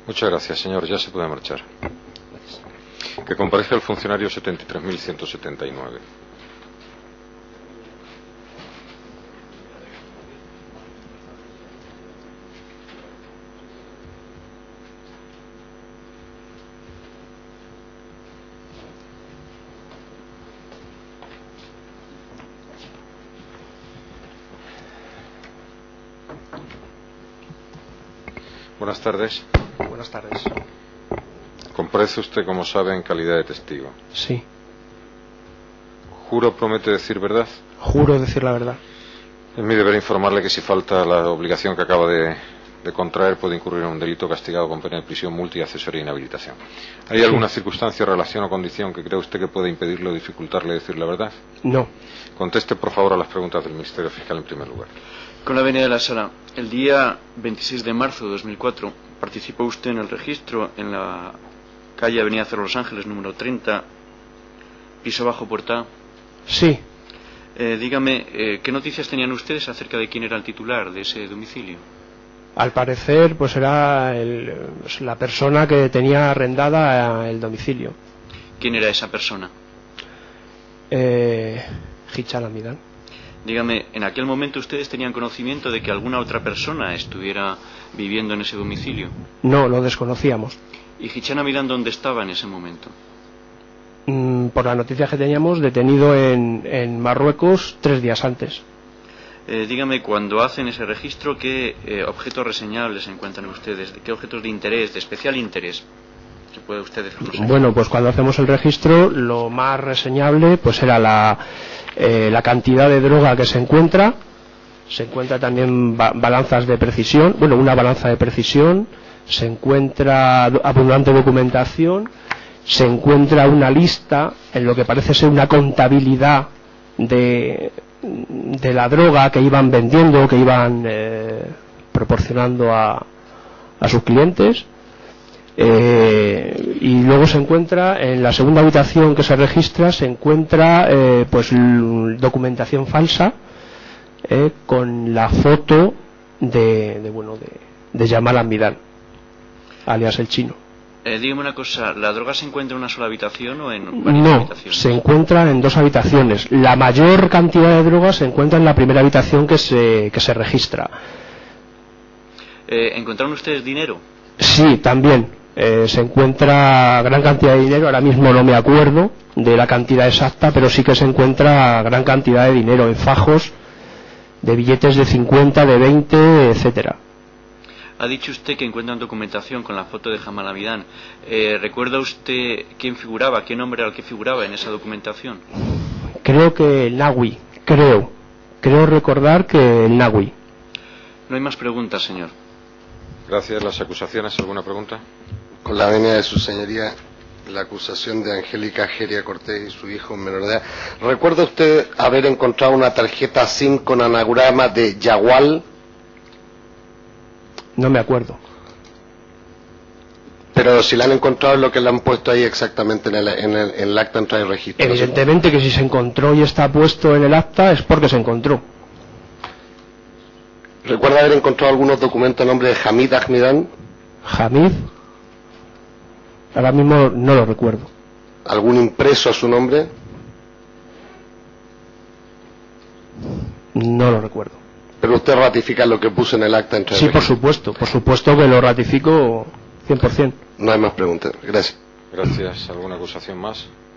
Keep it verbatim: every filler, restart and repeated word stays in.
Muchas gracias, señor. Ya se puede marchar. Que comparezca el funcionario setenta y tres mil ciento setenta y nueve. Buenas tardes. Buenas tardes. Comparece usted, como sabe, en calidad de testigo. Sí. ¿Juro promete decir verdad? Juro decir la verdad. Es mi deber informarle que si falta la obligación que acaba de, de contraer puede incurrir en un delito castigado con pena de prisión, multa y accesoria e inhabilitación. ¿Hay Sí. alguna circunstancia, relación o condición que cree usted que puede impedirle o dificultarle decir la verdad? No. Conteste, por favor, a las preguntas del Ministerio Fiscal en primer lugar. Con la venia de la sala, el día veintiséis de marzo de dos mil cuatro participó usted en el registro en la calle Avenida Cerro Los Ángeles, número treinta, piso bajo, puerta A. Sí. Eh, dígame, eh, ¿qué noticias tenían ustedes acerca de quién era el titular de ese domicilio? Al parecer, pues era el, pues, la persona que tenía arrendada el domicilio. ¿Quién era esa persona? Eh, Hicham Hamidán. Dígame, ¿en aquel momento ustedes tenían conocimiento de que alguna otra persona estuviera viviendo en ese domicilio? No, lo desconocíamos. ¿Y Hicham Hamidán dónde estaba en ese momento? Mm, por las noticias que teníamos, detenido en, en Marruecos tres días antes. Eh, dígame, cuando hacen ese registro, ¿qué eh, objetos reseñables encuentran ustedes? ¿Qué objetos de interés, de especial interés? ¿Qué puede usted decirnos aquí? Bueno, pues cuando hacemos el registro, lo más reseñable pues era la, eh, la cantidad de droga que se encuentra. Se encuentra también ba balanzas de precisión, bueno, una balanza de precisión, se encuentra abundante documentación, se encuentra una lista en lo que parece ser una contabilidad de, de la droga que iban vendiendo, que iban eh, proporcionando a, a sus clientes. Eh, y luego se encuentra en la segunda habitación que se registra, se encuentra eh, pues documentación falsa eh, con la foto de, de bueno de, de Jamal Hamidán, alias el chino. Eh, dígame una cosa, ¿la droga se encuentra en una sola habitación o en varias no, habitaciones? Se encuentra en dos habitaciones. La mayor cantidad de droga se encuentra en la primera habitación que se, que se registra. Eh, ¿Encontraron ustedes dinero? Sí, también. Eh, se encuentra gran cantidad de dinero, ahora mismo no me acuerdo de la cantidad exacta, pero sí que se encuentra gran cantidad de dinero en fajos de billetes de cincuenta, de veinte, etcétera. Ha dicho usted que encuentran documentación con la foto de Jamal Hamidán. Eh, ¿Recuerda usted quién figuraba, qué nombre era el que figuraba en esa documentación? Creo que el Nawi, creo. Creo recordar que el Nawi. No hay más preguntas, señor. Gracias. ¿Las acusaciones? ¿Alguna pregunta? Con la venia de su señoría, la acusación de Angélica Geria Cortés y su hijo menor de edad. ¿Recuerda usted haber encontrado una tarjeta SIM con anagrama de Yagual? No me acuerdo. Pero si la han encontrado, es lo que le han puesto ahí exactamente en el, en el, en el acta de entrada y registro. Evidentemente que si se encontró y está puesto en el acta es porque se encontró. ¿Recuerda haber encontrado algunos documentos a nombre de Hamid Hamidán? Hamid. Ahora mismo no lo recuerdo. ¿Algún impreso a su nombre? No lo recuerdo. Pero usted ratifica lo que puso en el acta entre Sí, por supuesto, por supuesto que lo ratifico cien por cien. No hay más preguntas. Gracias. Gracias. ¿Alguna acusación más?